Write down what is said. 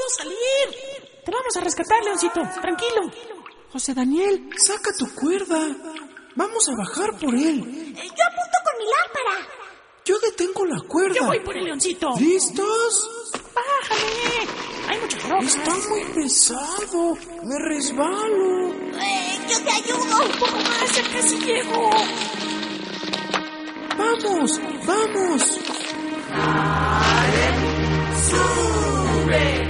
podemos salir. Te vamos a rescatar, Leoncito. Tranquilo. José Daniel, saca tu cuerda. Vamos a bajar por él. Yo apunto con mi lámpara. Yo detengo la cuerda. Yo voy por el Leoncito. ¿Listos? Bájale. Hay muchas rocas. Está muy pesado. Me resbalo. Yo te ayudo. Un poco más, ya casi llego. ¡Vamos! ¡Vamos! ¡Sube!